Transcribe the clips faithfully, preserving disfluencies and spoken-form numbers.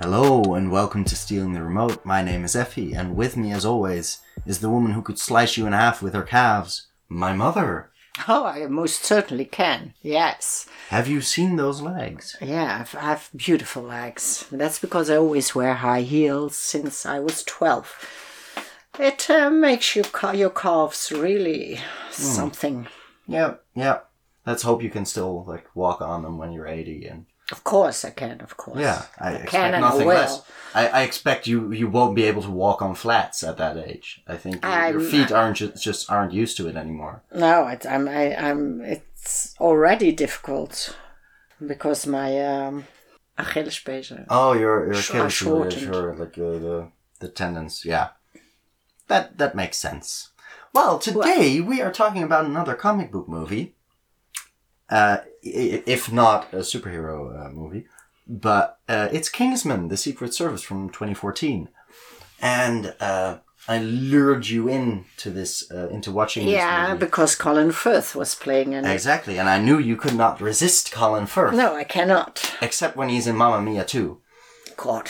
Hello and welcome to Stealing the Remote. My name is Effie, and with me as always is the woman who could slice you in half with her calves, my mother. Oh, I most certainly can, yes. Have you seen those legs? Yeah, I've, I have beautiful legs. That's because I always wear high heels since I was twelve. It uh, makes you ca- your calves really something. Mm. Yeah, yeah. Let's hope you can still like walk on them when you're eighty. And of course I can, of course. Yeah, I, I expect can and nothing I will. less. I, I expect you you won't be able to walk on flats at that age. I think your, your feet aren't just, just aren't used to it anymore. No, it, I'm I, I'm. It's already difficult because my um, Achillespezen. Oh, your your Sh- Achilles, your, shortened. your like uh, the the tendons. Yeah, that that makes sense. Well, today we are talking about another comic book movie. Uh, i- if not a superhero uh, movie, but uh, it's Kingsman: The Secret Service from twenty fourteen, and uh, I lured you into this, uh, into watching. Yeah, this movie. because Colin Firth was playing in it. Exactly, and I knew you could not resist Colin Firth. No, I cannot. Except when he's in Mamma Mia too. God.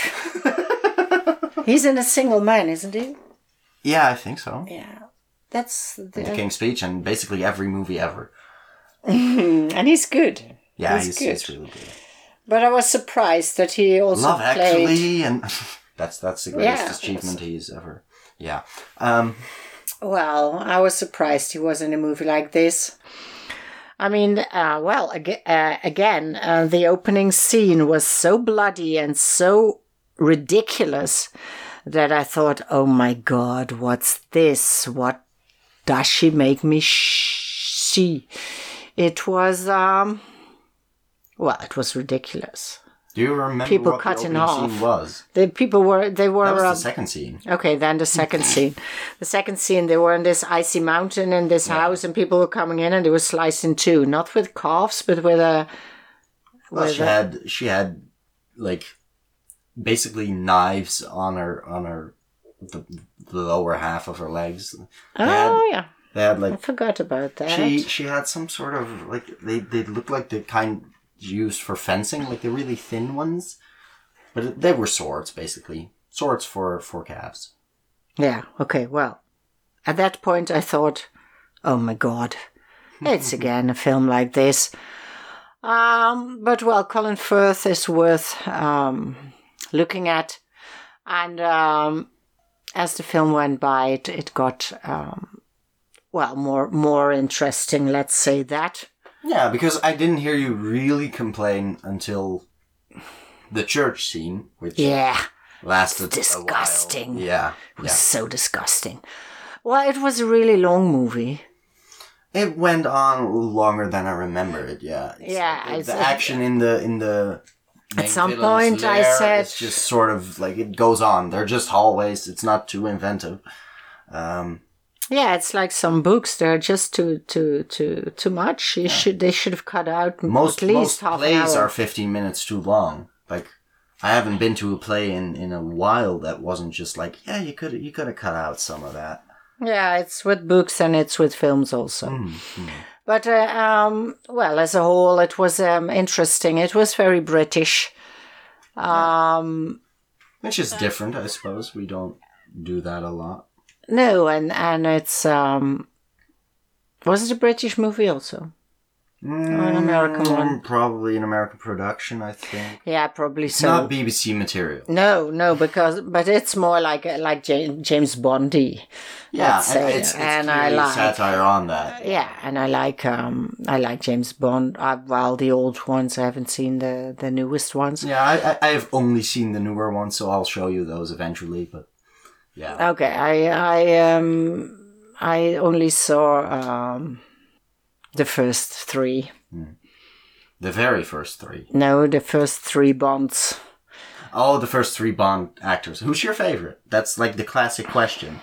He's in A Single Man, isn't he? Yeah, I think so. Yeah. That's the, The King's Speech and basically every movie ever. and he's good. Yeah, he's, he's, good. he's really good. But I was surprised that he also Love played. Actually, and that's that's the greatest Yeah, achievement he's ever. Yeah. Um, Well, I was surprised he was in a movie like this. I mean, uh, well, ag- uh, again, uh, the opening scene was so bloody and so ridiculous that I thought, oh my God, what's this? What does she make me sh- see? It was, um, well, it was ridiculous. do you remember People what cutting the opening off. scene was? The people were, they were... That was the um, second scene. Okay, then the second scene. The second scene, they were in this icy mountain in this Yeah. house, and people were coming in, and they were sliced in two. Not with calves, but with a... Well, with she a- had she had like basically knives on her on her the, the lower half of her legs. They had, Oh, yeah. they had I like forgot about that. she she had some sort of like they they looked like the kind used for fencing, like the really thin ones, but it, they were swords basically, swords for for calves. Yeah, okay, well. At that point, I thought, oh my God, it's again a film like this. Um, but, well, Colin Firth is worth um, looking at. And um, as the film went by, it, it got, um, well, more more interesting, let's say that. Yeah, because I didn't hear you really complain until the church scene, which Yeah, lasted disgusting. a while. Yeah, it was yeah. so disgusting. Well, it was a really long movie. It went on longer than I remember it. Yeah, It's Yeah, like the, I- the action in the in the main some villain's point I lair said- is just sort of like it goes on. They're just hallways. It's not too inventive. Um, Yeah, it's like some books. They're just too too too too much. You should they should have cut out most at least most half an plays hour. are fifteen minutes too long. Like I haven't been to a play in, in a while that wasn't just like yeah you could you could have cut out some of that. Yeah, it's with books and it's with films also. Mm-hmm. But uh, um, well, as a whole, it was um, interesting. It was very British. Um, Which is different, I suppose. We don't do that a lot. no, and and it's um, was it a British movie also? Mm, an American one. Probably an American production, I think. Yeah, probably It's so. not B B C material. No, no, because but it's more like like Ja- James Bondy. Yeah, let's and say. it's, it's And I clearly like- satire on that. Yeah, and I like um I like James Bond. Uh, well, the old ones. I haven't seen the the newest ones. Yeah, I, I, I have only seen the newer ones, so I'll show you those eventually, but yeah. Okay, I I um I only saw um the first three. The very first three. No, the first three Bonds. Oh, the first three Bond actors. Who's your favorite? That's like the classic question.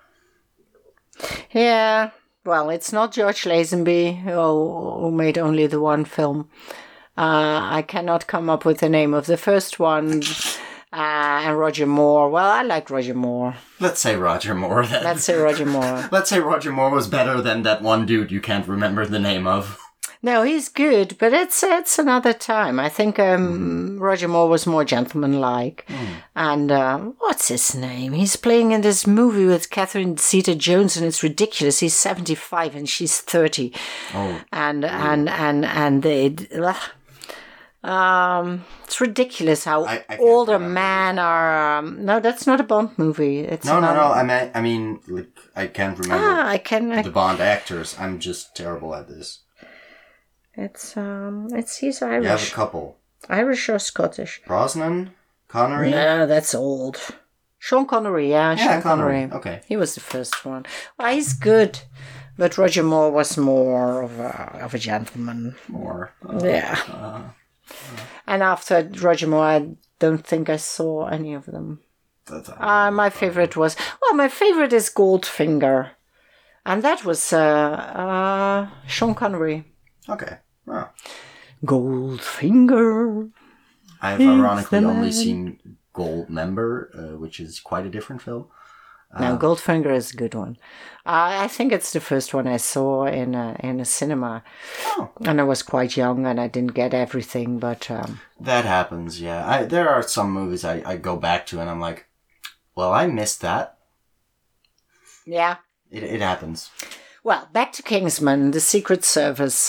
Yeah. Well, it's not George Lazenby who, who made only the one film. Uh, I cannot come up with the name of the first one. Uh, and Roger Moore. Well, I like Roger Moore. Let's say Roger Moore then. Let's say Roger Moore. Let's say Roger Moore was better than that one dude you can't remember the name of. No, he's good, but it's it's another time. I think um, mm. Roger Moore was more gentlemanlike. Mm. And uh, what's his name? He's playing in this movie with Catherine Zeta-Jones, and it's ridiculous. He's seventy-five and she's thirty. Oh. And, mm. and, and, and they... Uh, um, it's ridiculous how I, I older men are... Um, no, that's not a Bond movie. It's no, no, no, no. I mean, I mean, like, I can't remember ah, I can, I... the Bond actors. I'm just terrible at this. It's um, it's he's Irish. You have a couple. Irish or Scottish? Brosnan, Connery. No, that's old. Sean Connery, yeah, yeah Sean Connery. Connery. Okay, he was the first one. Well, he's good, but Roger Moore was more of a of a gentleman. More. Uh, yeah. Uh, uh. And after Roger Moore, I don't think I saw any of them. Uh, my favorite was well, my favorite is Goldfinger, and that was uh, uh, Sean Connery. Okay. Oh. Goldfinger. I've ironically only seen Goldmember, uh, which is quite a different film. Uh, no, Goldfinger is a good one. Uh, I think it's the first one I saw in a, in a cinema. Oh. And I was quite young and I didn't get everything, but... Um, that happens, yeah. I, there are some movies I, I go back to and I'm like, well, I missed that. Yeah. It, it happens. Well, back to Kingsman, the Secret Service.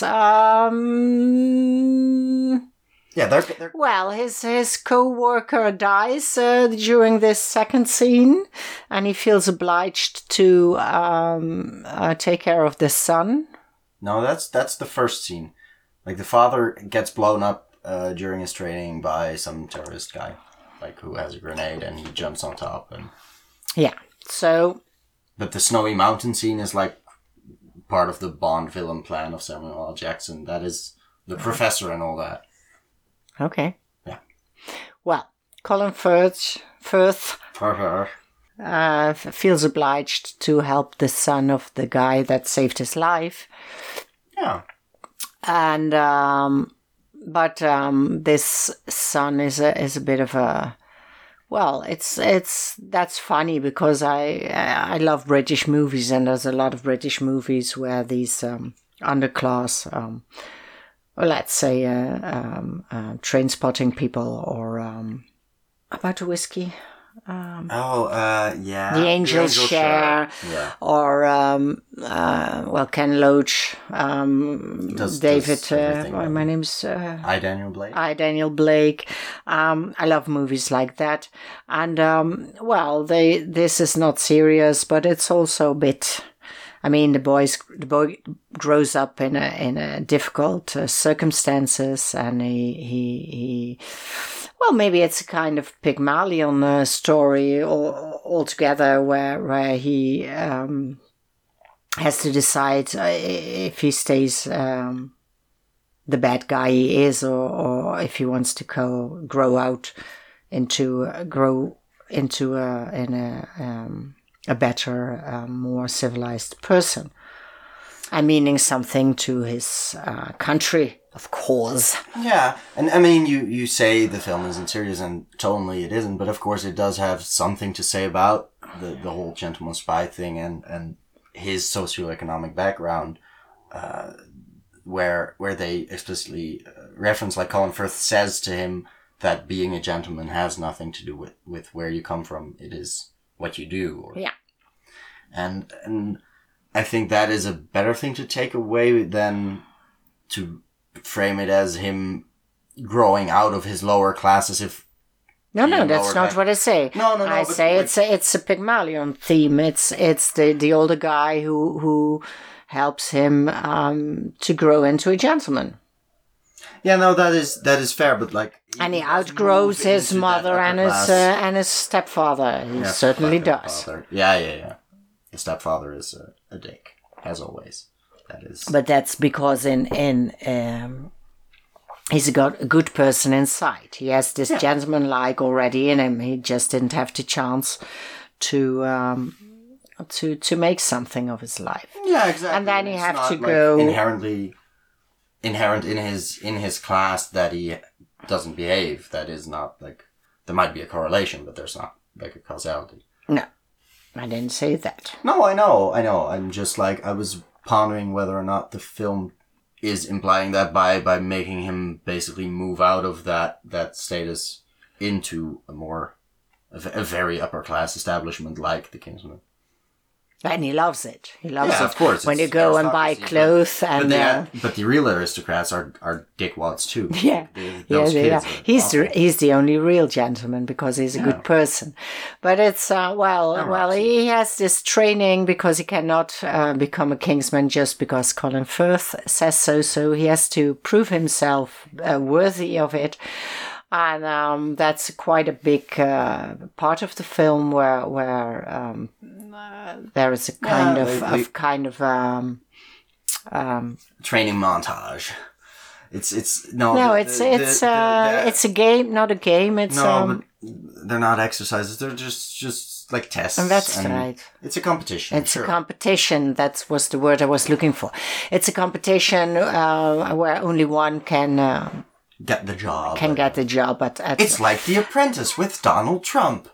Um... Yeah, they're, they're... Well, his his co-worker dies uh, during this second scene, and he feels obliged to um, uh, take care of the son. No, that's that's the first scene. Like, the father gets blown up uh, during his training by some terrorist guy, like, who has a grenade, and he jumps on top. And yeah, so... But the Snowy Mountain scene is, like, part of the Bond villain plan of Samuel L. Jackson. That is the professor and all that. Okay. Yeah. Well, Colin Firth, Firth For her. Uh, feels obliged to help the son of the guy that saved his life. Yeah. And um, but um, this son is a is a bit of a well, it's it's that's funny because I I love British movies, and there's a lot of British movies where these um, underclass. Um, Well, let's say uh, um, uh, train spotting people, or um, about a whiskey. Um, oh, uh, yeah. The Angel's the Angel Share, Share. Yeah. or um, uh, well, Ken Loach, um, does, David. does uh, well, my name's uh, I. Daniel Blake. I. Daniel Blake. Um, I love movies like that, and um, well, they this is not serious, but it's also a bit. I mean, the boys, the boy grows up in a in a difficult uh, circumstances, and he he he. Well, maybe it's a kind of Pygmalion uh, story all, altogether, where where he um, has to decide uh, if he stays um, the bad guy he is, or, or if he wants to co- grow out into uh, grow into a in a. Um, a better, um, more civilized person. I meaning something to his uh, country, of course. Yeah, and I mean, you, you say the film isn't serious, and tonally it isn't, but of course it does have something to say about the, the whole gentleman spy thing and, and his socioeconomic background, uh, where where they explicitly reference, like Colin Firth says to him, that being a gentleman has nothing to do with, with where you come from. It is what you do. Or, yeah. And and I think that is a better thing to take away than to frame it as him growing out of his lower class as if... No, no, that's not what I say. No, no, no. I say like, it's a, it's a Pygmalion theme. It's it's the, the older guy who who helps him um, to grow into a gentleman. Yeah, no, that is that is fair, but like, and he outgrows his mother and his uh, and his stepfather. He yeah, certainly does. Yeah, yeah, yeah. The stepfather is a, a dick, as always. That is. But that's because in in um, he's got a good person inside. He has this yeah. gentleman-like already in him. He just didn't have the chance to. Um, to to make something of his life. Yeah, exactly. And then he it's have not, to like, go inherently. Inherent in his in his class that he doesn't behave. That is not like there might be a correlation, but there's not like a causality. No, I didn't say that. No, I know, I know. I'm just like I was pondering whether or not the film is implying that by, by making him basically move out of that, that status into a more, a, a very upper class establishment like the Kingsman. And he loves it. He loves Yeah, it. of course, When it's you go and buy aristocracy, clothes But, and... the, uh, but the real aristocrats are, are dickwads too. Yeah, They- yeah, those they kids are. are He's awful. the, he's the only real gentleman because he's a Yeah. good person. But it's uh, well, And well, Roxy. he has this training because he cannot uh, become a Kingsman just because Colin Firth says so. So he has to prove himself uh, worthy of it. And um, that's quite a big uh, part of the film where where um, uh, there is a kind Yeah, of, they- they- of kind of um, um, Training montage. It's, it's, no. no, the- it's the- it's the- uh, the- it's a game, not a game. It's No, um, but they're not exercises. They're just, just like tests. and that's right. It's a competition. It's sure. a competition. That was the word I was looking for. It's a competition uh, where only one can uh, Get the job. can get the job. At, at It's like The Apprentice with Donald Trump.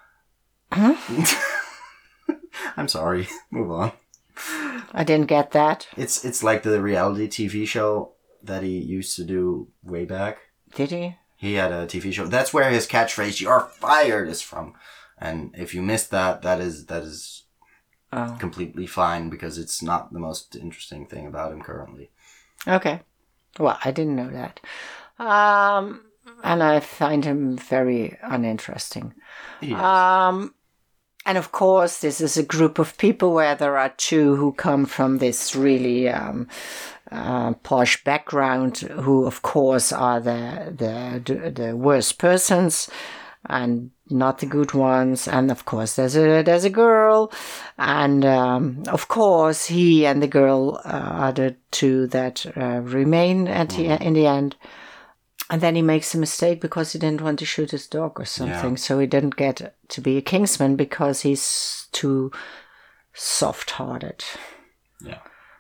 I'm sorry. Move on. I didn't get that. It's it's like the reality T V show that he used to do way back. Did he? He had a T V show. That's where his catchphrase "You're fired" is from. And if you missed that, that is that is Oh, completely fine because it's not the most interesting thing about him currently. okay. Well, I didn't know that. Um, and I find him very uninteresting. He is. Um, and of course, this is a group of people where there are two who come from this really um, uh, posh background, who, of course, are the the the worst persons and not the good ones. And of course, there's a there's a girl, and um, of course, he and the girl uh, are the two that uh, remain at the, in the end. And then he makes a mistake because he didn't want to shoot his dog or something. Yeah. So he didn't get to be a Kingsman because he's too soft-hearted. Yeah.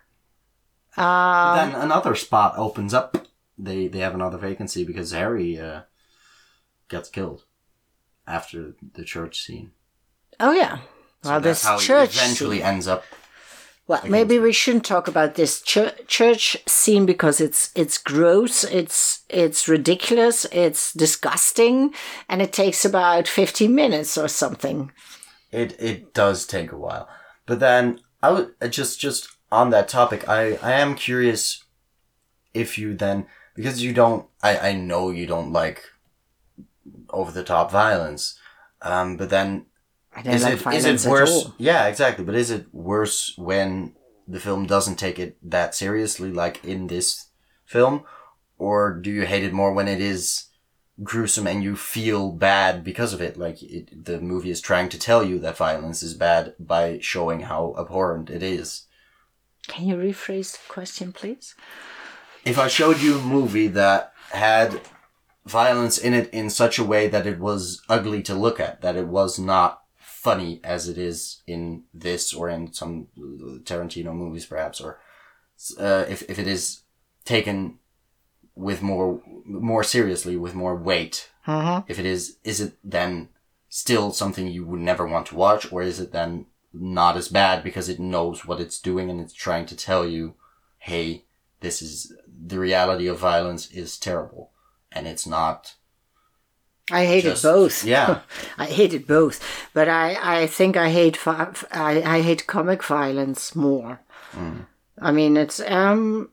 Um, Then another spot opens up. They they have another vacancy because Harry uh, gets killed after the church scene. oh, yeah. So Well, that's this how church he eventually scene- ends up. Well, maybe we shouldn't talk about this chur- church scene because it's it's gross, it's it's ridiculous, it's disgusting, and it takes about fifteen minutes or something. It it does take a while, but then I would uh, just just on that topic. I I am curious if you then, because you don't. I I know you don't like over the top violence, um, but then. I don't Is like it, is violence it at worse? all. Yeah, exactly. But is it worse when the film doesn't take it that seriously, like in this film? Or do you hate it more when it is gruesome and you feel bad because of it? Like it, the movie is trying to tell you that violence is bad by showing how abhorrent it is. Can you rephrase the question, please? If I showed you a movie that had violence in it in such a way that it was ugly to look at, that it was not funny as it is in this or in some Tarantino movies perhaps, or uh, if if it is taken with more more seriously, with more weight, Mm-hmm. if it is, is it then still something you would never want to watch, or is it then not as bad because it knows what it's doing and it's trying to tell you, hey, this is the reality of violence is terrible, and it's not. I hated Just- both. yeah. I hated both, but I, I think I hate fi- I, I hate comic violence more. Mm. I mean, it's um,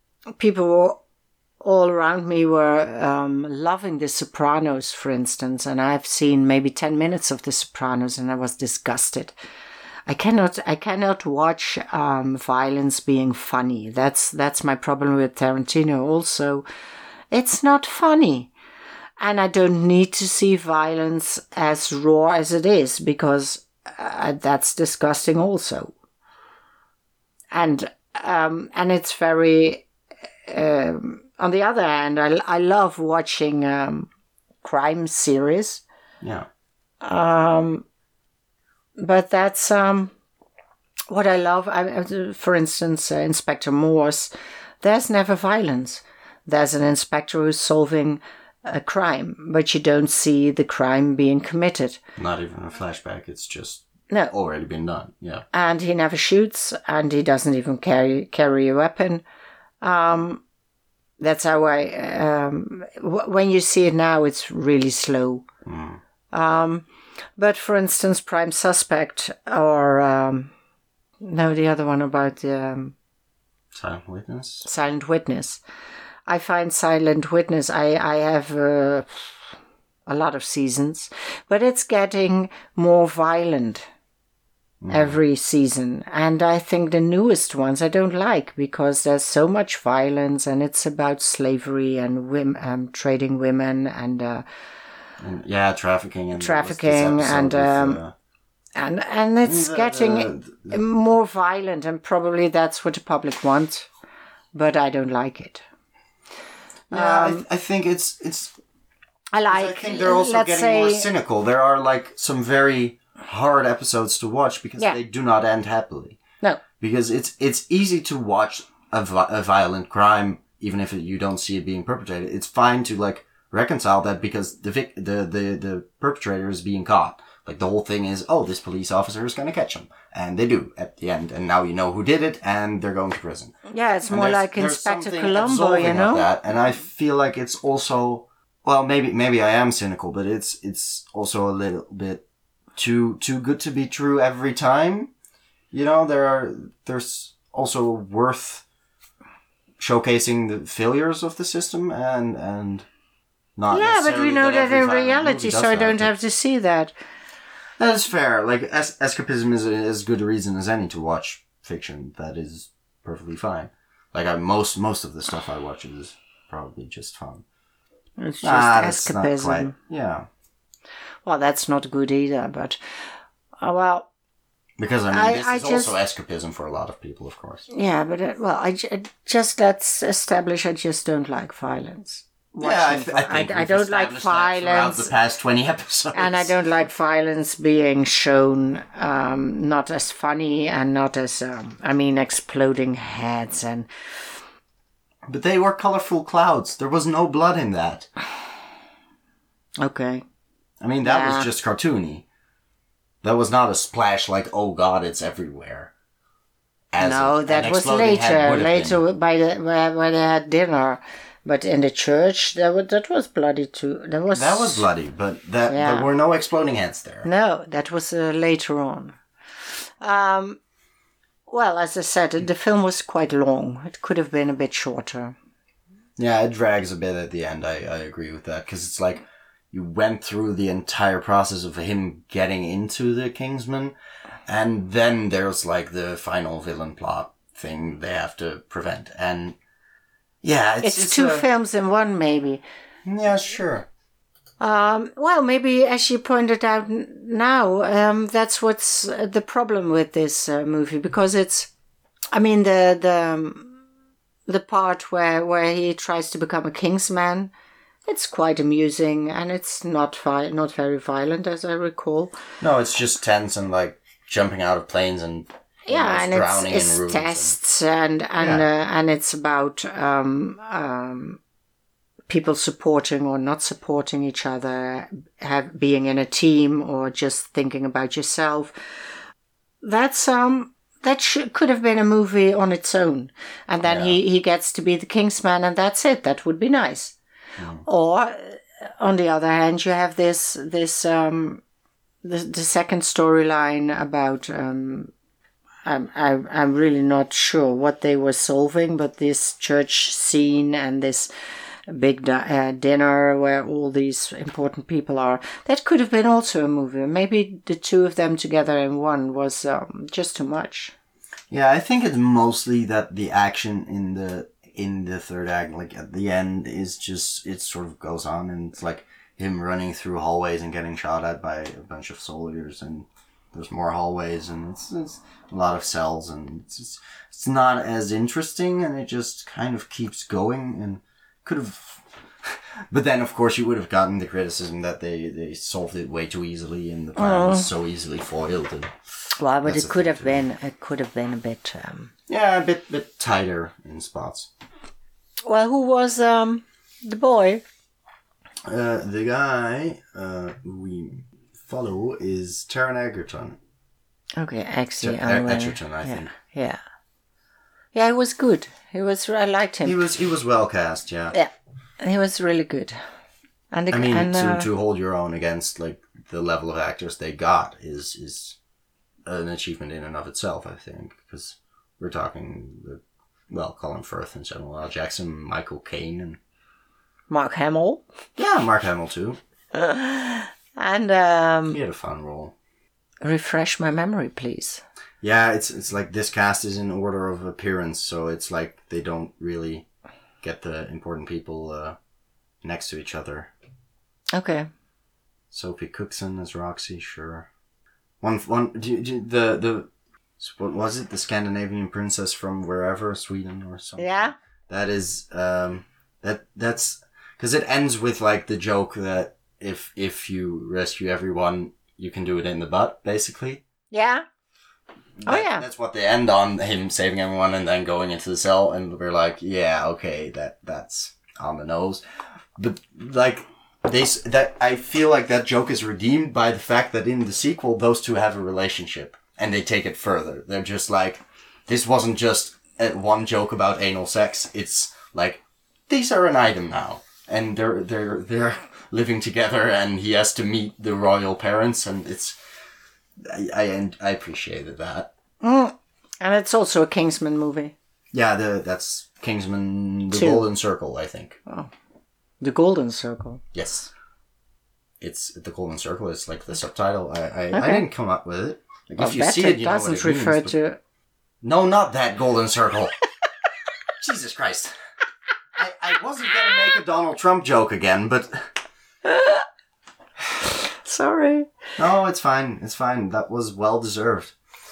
people all around me were um, loving The Sopranos, for instance, and I've seen maybe ten minutes of The Sopranos, and I was disgusted. I cannot I cannot watch um, violence being funny. That's that's my problem with Tarantino. Also, it's not funny. And I don't need to see violence as raw as it is, because uh, that's disgusting also. And um, and it's very... Um, on the other hand, I, I love watching um, crime series. Yeah. Um, but that's um, what I love. I, for instance, uh, Inspector Morse, there's never violence. There's an inspector who's solving a crime, but you don't see the crime being committed. Not even a flashback. It's just No. already been done. Yeah. And he never shoots, and he doesn't even carry carry a weapon. Um, that's how I. Um, w- when you see it now, it's really slow. Mm. Um, but for instance, Prime Suspect or um, no, the other one about um, Silent Witness. Silent Witness. I find Silent Witness. I I have uh, a lot of seasons, but it's getting more violent mm. every season, and I think the newest ones I don't like because there's so much violence, and it's about slavery and women, um, trading women, and. Uh, And, yeah, trafficking and trafficking and um, with, uh, and and it's the, getting the, the, more violent, and probably that's what the public wants, but I don't like it. Yeah, um, I, th- I think it's it's. I like. I think they're also let's getting say, more cynical. There are like some very hard episodes to watch because yeah. they do not end happily. No, because it's it's easy to watch a, vi- a violent crime even if it, you don't see it being perpetrated. It's fine to like. Reconcile that because the vic- the, the the perpetrator is being caught. Like the whole thing is, oh, this police officer is going to catch him, and they do at the end, and now you know who did it, and they're going to prison. Yeah, it's and more there's, like there's Inspector Columbo, you know. That, and I feel like it's also well, maybe maybe I am cynical, but it's it's also a little bit too too good to be true every time. You know, there are there's also worth showcasing the failures of the system and and. Not yeah, but we know that, that in reality, so I don't that. have to see that. That is fair. Like, es- escapism is as good a reason as any to watch fiction. That is perfectly fine. Like, I, most most of the stuff I watch is probably just fun. It's just ah, escapism. Quite, yeah. Well, that's not good either, but... Uh, well... Because, I mean, I, this I is just, also escapism for a lot of people, of course. Yeah, but, uh, well, I, I just, let's establish I just don't like violence. Yeah, I, th- I think I, I don't like violence. Throughout the past twenty episodes, and I don't like violence being shown um, not as funny and not as um, I mean, exploding heads and. But they were colorful clouds. There was no blood in that. Okay. I mean, that yeah. was just cartoony. That was not a splash like, oh god, it's everywhere. As no, a, that was later. Later, been. by the where, where they had dinner. But in the church, that was, that was bloody too. That was that was bloody, but that, yeah. there were no exploding heads there. No, that was uh, later on. Um, well, as I said, the film was quite long. It could have been a bit shorter. Yeah, it drags a bit at the end. I, I agree with that because it's like you went through the entire process of him getting into the Kingsman, and then there's like the final villain plot thing they have to prevent and. Yeah, it's, it's, it's two a... films in one, maybe. Yeah, sure. Um, well, maybe as you pointed out now, um, that's what's the problem with this uh, movie because it's, I mean, the the um, the part where where he tries to become a Kingsman, it's quite amusing and it's not vi- not very violent as I recall. No, it's just tense and like jumping out of planes and. Yeah, and it's, it's tests and and and, yeah. uh, and it's about um, um, people supporting or not supporting each other, have, being in a team or just thinking about yourself. That's um that sh- could have been a movie on its own, and then yeah. he, he gets to be the Kingsman, and that's it. That would be nice. Mm. Or on the other hand, you have this this um the the second storyline about. Um, I'm, I'm I'm really not sure what they were solving, but this church scene and this big di- uh, dinner where all these important people are, that could have been also a movie. Maybe the two of them together in one was um, just too much. Yeah, I think it's mostly that the action in the in the third act, like at the end, is just, it sort of goes on and it's like him running through hallways and getting shot at by a bunch of soldiers and there's more hallways and it's, it's a lot of cells and it's just, it's not as interesting and it just kind of keeps going and could have but then of course you would have gotten the criticism that they, they solved it way too easily and the plan oh. was so easily foiled and well but it could have been it could have been a bit um... yeah a bit bit tighter in spots. Well, who was um the boy? Uh, the guy uh, we follow is Taron Egerton. Okay, actually, Ter- Egerton, I yeah, think. Yeah. Yeah, he was good. He was. I liked him. He was he was well cast, yeah. Yeah, he was really good. And the, I mean, and, uh, to to hold your own against like the level of actors they got is is an achievement in and of itself, I think, because we're talking the, well, Colin Firth and Samuel L. Jackson, Michael Caine, and Mark Hamill. Yeah, Mark Hamill too. And um, he had a fun role. Refresh my memory, please. Yeah, it's it's like this cast is in order of appearance, so it's like they don't really get the important people uh, next to each other. Okay. Sophie Cookson as Roxy, sure. One one do, do, the the what was it? The Scandinavian princess from wherever, Sweden or something. Yeah. That is um that that's because it ends with like the joke that if if you rescue everyone, you can do it in the butt, basically. Yeah. That, oh yeah. That's what they end on, him saving everyone and then going into the cell, and we're like, yeah, okay, that that's on the nose. But like they that I feel like that joke is redeemed by the fact that in the sequel those two have a relationship and they take it further. They're just like, this wasn't just a, one joke about anal sex. It's like, these are an item now, and they're they're they're living together, and he has to meet the royal parents, and it's I I, I appreciated that. Mm. And it's also a Kingsman movie. Yeah, the that's Kingsman: The Two. Golden Circle, I think. Oh, The Golden Circle. Yes, it's the Golden Circle. It's like the subtitle. I I, Okay. I didn't come up with it. Like, Well, if you that see it, you know doesn't what it refer means, but- to. No, not that Golden Circle. Jesus Christ. I, I wasn't going to make a Donald Trump joke again, but... Sorry. No, it's fine. It's fine. That was well deserved.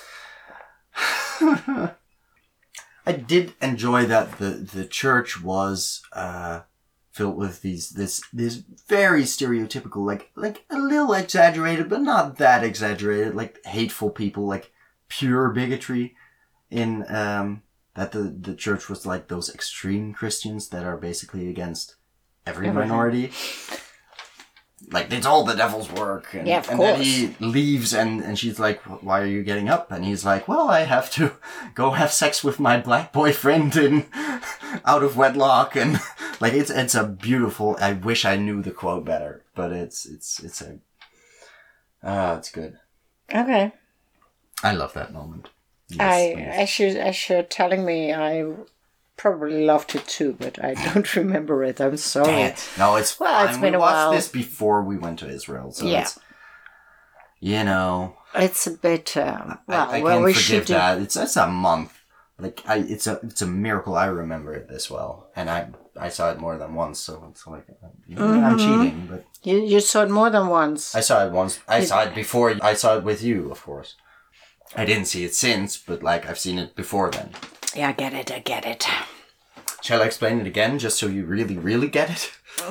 I did enjoy that the, the church was uh, filled with these this this very stereotypical, like like a little exaggerated, but not that exaggerated, like hateful people, like pure bigotry. In um, that the the church was like those extreme Christians that are basically against every Everything. minority. Like, it's all the devil's work. And, Yeah, of and course. then he leaves, and, and she's like, why are you getting up? And he's like, well, I have to go have sex with my black boyfriend in out of wedlock. And, like, it's it's a beautiful... I wish I knew the quote better, but it's it's it's a... Ah, uh, it's good. Okay. I love that moment. Yes, I yes. as you as you're telling me, I probably loved it too, but I don't remember it. I'm sorry. Dang it. No, it's Well, fine. it's been we a watched while. this before we went to Israel, so Yeah. it's... You know... It's a bit. Um, well, I, I well, can we forgive should do. that. It's it's a month. Like I, it's a it's a miracle I remember it this well, and I I saw it more than once, so it's like you know, I'm cheating, but You you saw it more than once. I saw it once. I saw it before. I saw it with you, of course. I didn't see it since, but like I've seen it before then. Yeah, I get it. I get it. Shall I explain it again, just so you really really get it?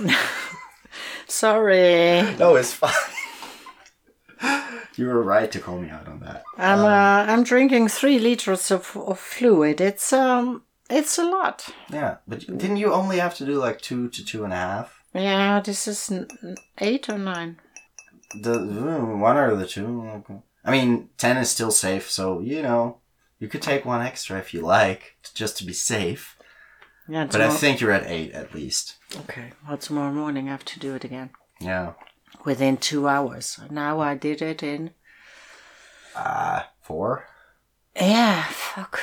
Sorry. No, it's fine. You were right to call me out on that. I'm Um, uh, I'm drinking three liters of, of fluid. It's um it's a lot. Yeah, but didn't you only have to do like two to two and a half? Yeah, this is n- n- eight or nine. The uh, one or the two. Okay. I mean, ten is still safe, so you know you could take one extra if you like, just to be safe. Yeah, But I tomorrow- think you're at eight at least. okay. Well, tomorrow morning I have to do it again Yeah. within two hours. Now I did it in. Uh four. Yeah, fuck.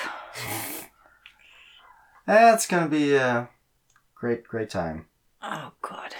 That's gonna be a great, great time. Oh God.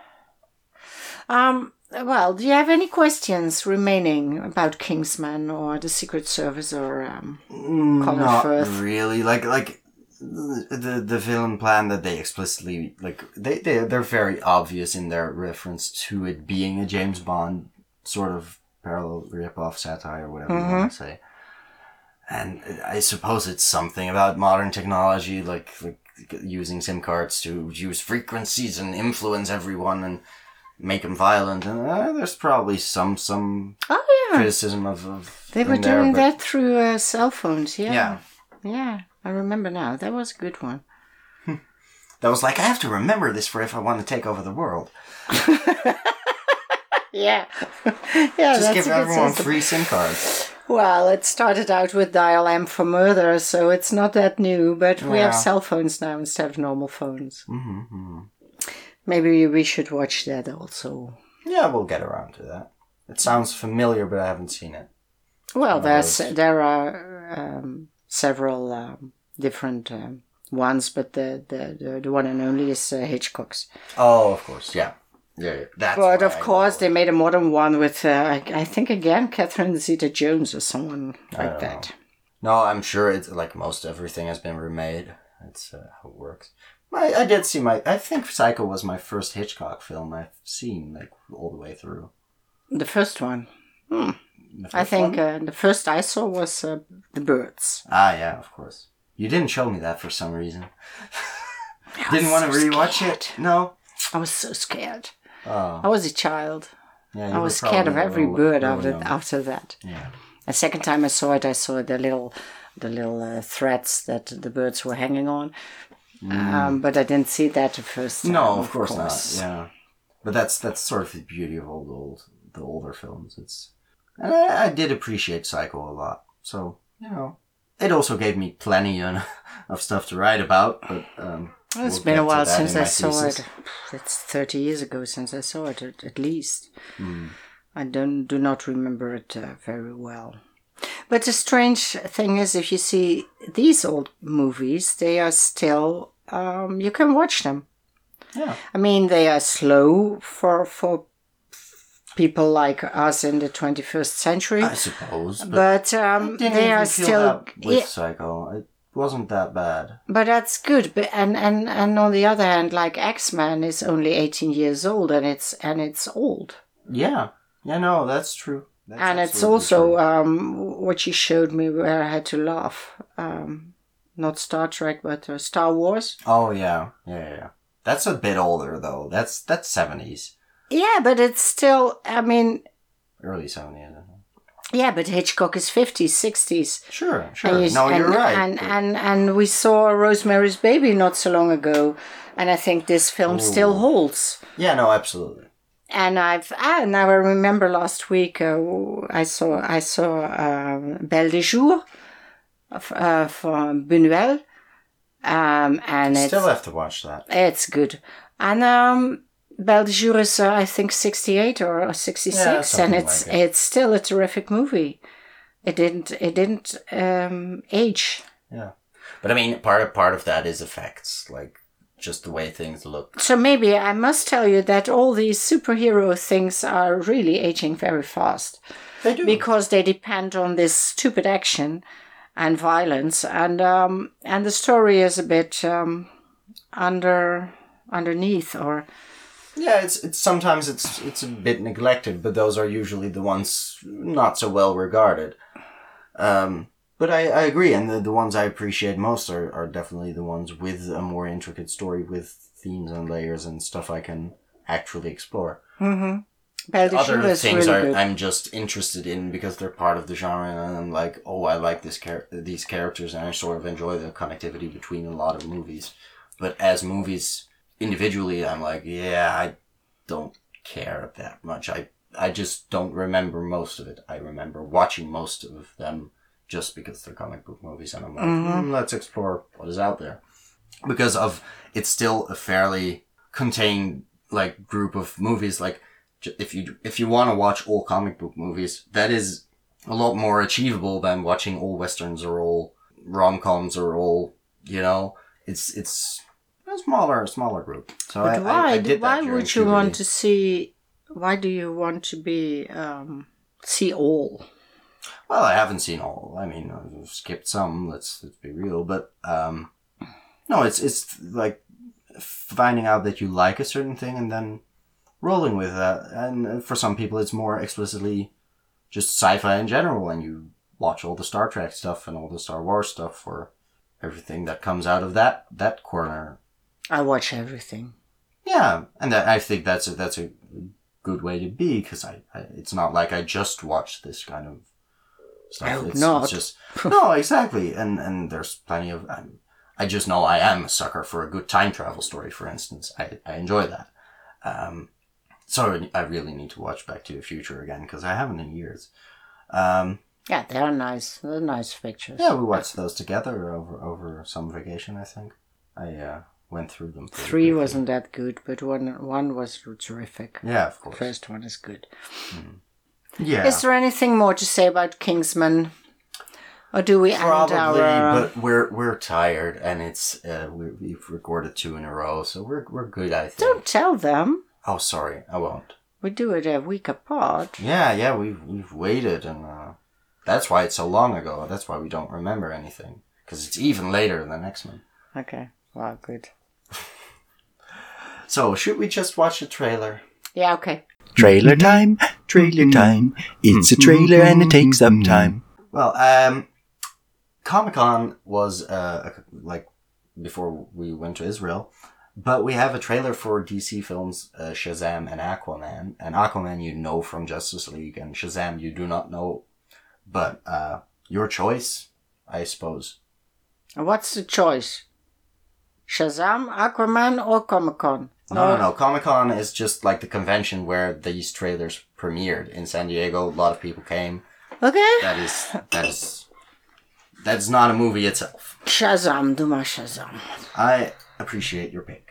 Um. Well, do you have any questions remaining about Kingsman or the Secret Service or um? Colin Not Firth. really. Like like the the villain plan that they explicitly like they they they're very obvious in their reference to it being a James Bond sort of parallel rip-off satire, whatever you want to say. And I suppose it's something about modern technology, like, like using SIM cards to use frequencies and influence everyone and make them violent. And uh, there's probably some some Oh yeah. criticism of, of They were in there, doing but- that through uh, cell phones. Yeah. Yeah. Yeah. I remember now. That was a good one. That was like, I have to remember this for if I want to take over the world. Yeah. yeah. Just that's give a good everyone system. free SIM cards. Well, it started out with Dial M for Murder, so it's not that new, but we Yeah. have cell phones now instead of normal phones. Mm-hmm. Maybe we should watch that also. Yeah, we'll get around to that. It sounds familiar, but I haven't seen it. Well, Oh, there's those. there are um, several um, different um, ones, but the, the, the, the one and only is uh, Hitchcock's. Oh, of course, yeah. Yeah, yeah. That's But why of I course, know they it. made a modern one with, uh, I, I think, again, Catherine Zeta-Jones or someone I like don't that. know. No, I'm sure it's like most everything has been remade. That's uh, how it works. I, I did see my... I think Psycho was my first Hitchcock film I've seen, like, all the way through. The first one. Hmm. The I first think one? uh, the first I saw was uh, The Birds. Ah, yeah, of course. You didn't show me that for some reason. I Didn't was want to so rewatch scared. it? No? I was so scared. Oh. I was a child. Yeah, you I were was scared of probably every real- bird real after, young. after that. Yeah. The second time I saw it, I saw the little, the little uh, threads that the birds were hanging on. Um, but I didn't see that the first time. Mm. No, of course, not. Yeah, but that's that's sort of the beauty of old old the older films. It's and I, I did appreciate Psycho a lot. So you know, it also gave me plenty on, of stuff to write about. But um, Well, it's we'll been get a to while that since in I my saw thesis. it. It's thirty years ago since I saw it, at, at least. Mm. I don't do not remember it uh, very well. But the strange thing is, if you see these old movies, they are still um, you can watch them. Yeah, I mean, they are slow for for people like us in the twenty-first century, I suppose. But, but I um, didn't they even are feel still. that with Yeah, Psycho. It wasn't that bad. but that's good. But and, and and on the other hand, like X-Men is only eighteen years old, and it's and it's old. Yeah, yeah, no, that's true. That's And it's absolutely also true. um, what you showed me where I had to laugh. Um, not Star Trek, but uh, Star Wars. Oh yeah, yeah, yeah, yeah. That's a bit older though. That's that's seventies, Yeah, but it's still, I mean, early seventies. yeah, but Hitchcock is fifties, sixties. Sure, sure. And you- no, and, you're right. And, but- and, and we saw Rosemary's Baby not so long ago. And I think this film still Ooh. holds. yeah, no, absolutely. And I've ah, now I remember last week uh, I saw I saw um, Belle de Jour of, uh, from Buñuel, um, and it's Still have to watch that. it's good. And um, Belle de Jour is uh, I think sixty-eight or sixty-six, Yeah, and something it's like it. it's still a terrific movie. It didn't it didn't um, age. Yeah, but I mean, part of part of that is effects, like just the way things look. So maybe I must tell you that all these superhero things are really aging very fast. They do. Because they depend on this stupid action and violence, and um, and the story is a bit um, under underneath, or yeah, it's it's sometimes it's it's a bit neglected, but those are usually the ones not so well regarded. Um, but I, I agree, and the, the ones I appreciate most are, are definitely the ones with a more intricate story, with themes and layers and stuff I can actually explore. mm-hmm. Belle de Jour Other is things really are good. I'm just interested in because they're part of the genre, and I'm like, oh, I like this char- these characters, and I sort of enjoy the connectivity between a lot of movies. But as movies individually, I'm like, yeah, I don't care that much. I I just don't remember most of it. I remember watching most of them just because they're comic book movies, and I'm like, Mhm. "Hmm, let's explore what is out there. Because of it's still a fairly contained like group of movies. Like j- if you if you want to watch all comic book movies, that is a lot more achievable than watching all westerns or all rom coms or all you know. It's it's a smaller smaller group. So I, But I, why? I did that why during would you want puberty. to see? Why do you want to be um, see all? Well, I haven't seen all. I mean, I've skipped some. Let's let's be real, but um, no, it's it's like finding out that you like a certain thing and then rolling with that. And for some people, it's more explicitly just sci-fi in general, and you watch all the Star Trek stuff and all the Star Wars stuff, or everything that comes out of that that corner. I watch everything. Yeah, and that, I think that's a, that's a good way to be, because I, I it's not like I just watch this kind of stuff. I hope it's, not. It's just no, exactly, and and there's plenty of. Um, I just know I am a sucker for a good time travel story, for instance. I I enjoy that. Um, so I really need to watch Back to the Future again because I haven't in years. Um, Yeah, they're nice. They're nice pictures. Yeah, we watched those together over over some vacation, I think. I uh, went through them. Three quickly. wasn't that good, but one one was terrific. Yeah, of course. The first one is good. Mm. Yeah. Is there anything more to say about Kingsman? Or do we Probably, end our... but we're we're tired, and it's uh, we, we've recorded two in a row, so we're we're good, I think. Don't tell them. Oh, sorry, I won't. We do it a week apart. Yeah, yeah, we've we've waited, and uh, that's why it's so long ago. That's why we don't remember anything, because it's even later than X-Men. Okay, wow, good. So, should we just watch the trailer? Yeah, okay. Trailer time, trailer time. It's a trailer and it takes some time. Well, um, Comic-Con was uh like before we went to Israel. But we have a trailer for D C films, uh, Shazam and Aquaman. And Aquaman you know from Justice League, and Shazam you do not know. But uh, your choice, I suppose. And what's the choice? Shazam, Aquaman, or Comic-Con? No, no, no. Comic-Con is just like the convention where these trailers premiered in San Diego. A lot of people came. Okay. That is, that is, that's not a movie itself. Shazam, do my Shazam. I appreciate your pick.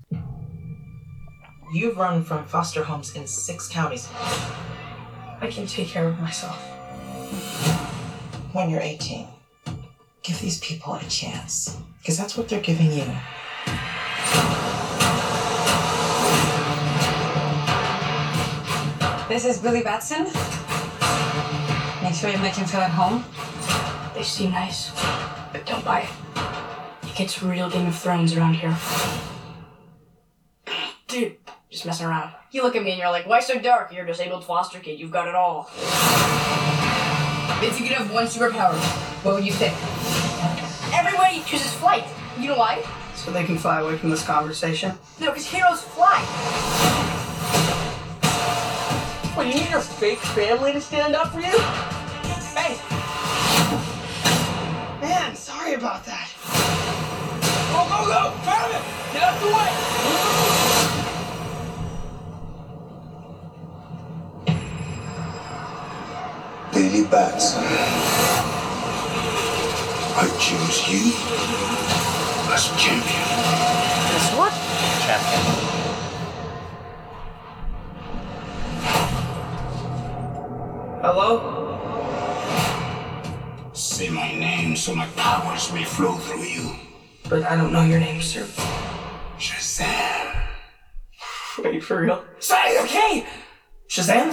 You've run from foster homes in six counties. I can take care of myself. When you're eighteen, give these people a chance. Because that's what they're giving you. This is Billy Batson. Make sure you make him feel at home. They seem nice, but don't buy it. It gets real Game of Thrones around here. Dude, just messing around. You look at me and you're like, why so dark? You're a disabled foster kid. You've got it all. If you could have one superpower, what would you pick? Everybody chooses flight. You know why? So they can fly away from this conversation? No, because heroes fly. Well, you need your fake family to stand up for you? Hey. Man, sorry about that. Go, go, go! Found it! Get out the way! Billy Batson, I choose you as champion. As what? Champion. Hello? Say my name so my powers may flow through you. But I don't know your name, sir. Shazam. Wait, for real? Say, okay! Shazam?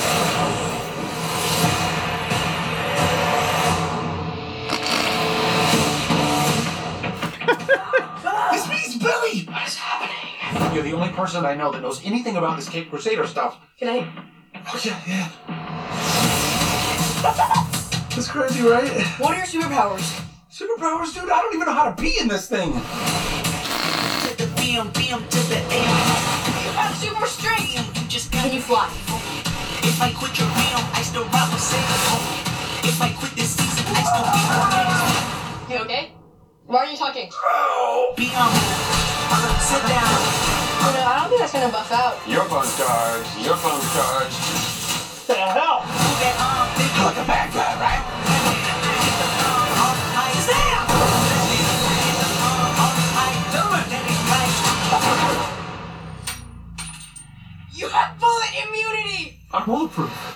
This means Billy! What is happening? You're the only person I know that knows anything about this Cape Crusader stuff. Can I? Oh, yeah, yeah. That's crazy, right? What are your superpowers? Superpowers, dude? I don't even know how to be in this thing. To the B M, B M to the A. You have super strength. Just can you fly? If I quit your realm, I still rock with Satan. If I quit this season, I still be on You okay? Why are you talking? Be on. Sit down. Oh, no, I don't think that's gonna buff out. Your phone's charged. Your phone's charged. The hell? Move that arm, think Like a bad guy, right? You have bullet immunity! I'm bulletproof.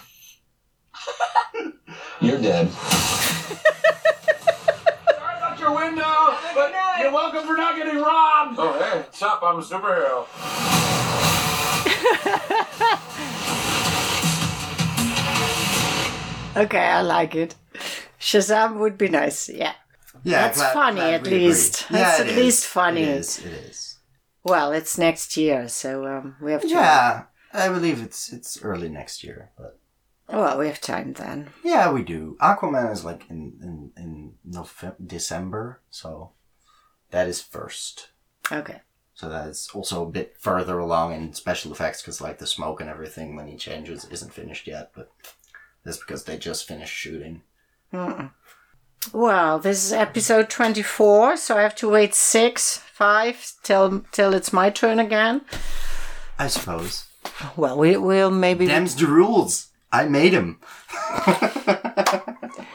You're dead. Sorry about your window, but you're welcome for not getting robbed. Oh, hey, what's up? I'm a superhero. Okay, I like it. Shazam would be nice, yeah. Yeah, That's glad- funny, glad at we agree. least. Yeah, That's it at is. least funny. It is. It is. Well, it's next year, so um, we have time. Yeah, I believe it's it's early next year, but Well, we have time then. yeah, we do. Aquaman is like in in in November, December, so that is first. Okay. So that's also a bit further along in special effects because like the smoke and everything when he changes isn't finished yet, but that's because they just finished shooting. Mm-mm. Well, this is episode twenty-four, so I have to wait six, five till till it's my turn again. I suppose. Well, we will maybe. Them's the rules. I made him.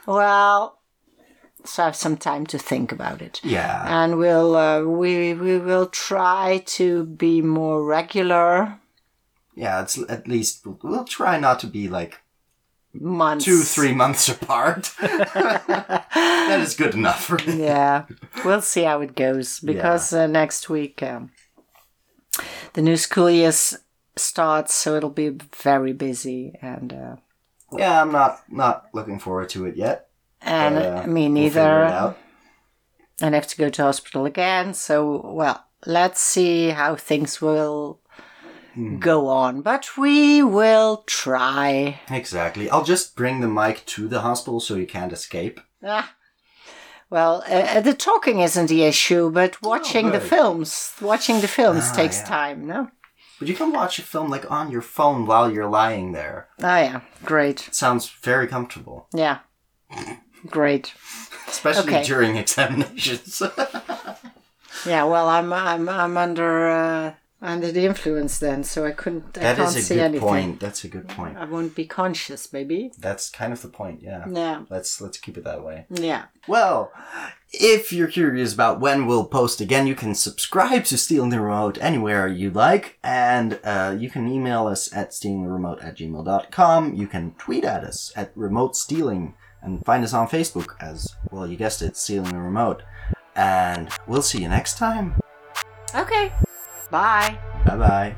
Well, so I have some time to think about it. Yeah. And we'll uh, we we will try to be more regular. Yeah, it's at least we'll, we'll try not to be like months, two, three months apart. That is good enough for me. Yeah, we'll see how it goes because yeah. uh, next week um, the new school year s- starts, so it'll be very busy. And uh, yeah, I'm not not looking forward to it yet. And but, uh, me neither. We'll figure it out. And I have to go to hospital again. So, well, let's see how things will hmm. go on. But we will try. Exactly. I'll just bring the mic to the hospital so you can't escape. Ah. Well, uh, the talking isn't the issue, but watching oh, the films, watching the films ah, takes yeah. time, no? But you can watch a film like on your phone while you're lying there. Oh yeah, great. It sounds very comfortable. Yeah, great. Especially okay. during examinations. Yeah, well, I'm I'm I'm under uh, under the influence then, so I couldn't. I that can't is a see good anything. point. That's a good point. I won't be conscious, maybe. That's kind of the point. Yeah. Yeah. Let's let's keep it that way. Yeah. Well, if you're curious about when we'll post again, you can subscribe to Stealing the Remote anywhere you like, and uh, you can email us at stealing the remote at gmail dot com. You can tweet at us at remote stealing, and find us on Facebook as well. You guessed it, Stealing the Remote. And we'll see you next time. Okay. Bye. Bye-bye.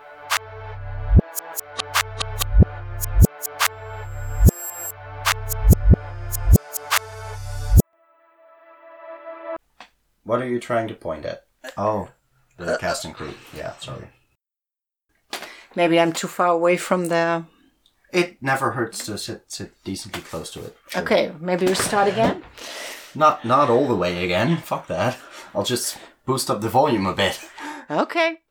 What are you trying to point at? Oh, the cast and crew. Yeah, sorry. Maybe I'm too far away from the... It never hurts to sit sit decently close to it. Sure. Okay, maybe we start again? Not not all the way again. Fuck that. I'll just boost up the volume a bit. Okay.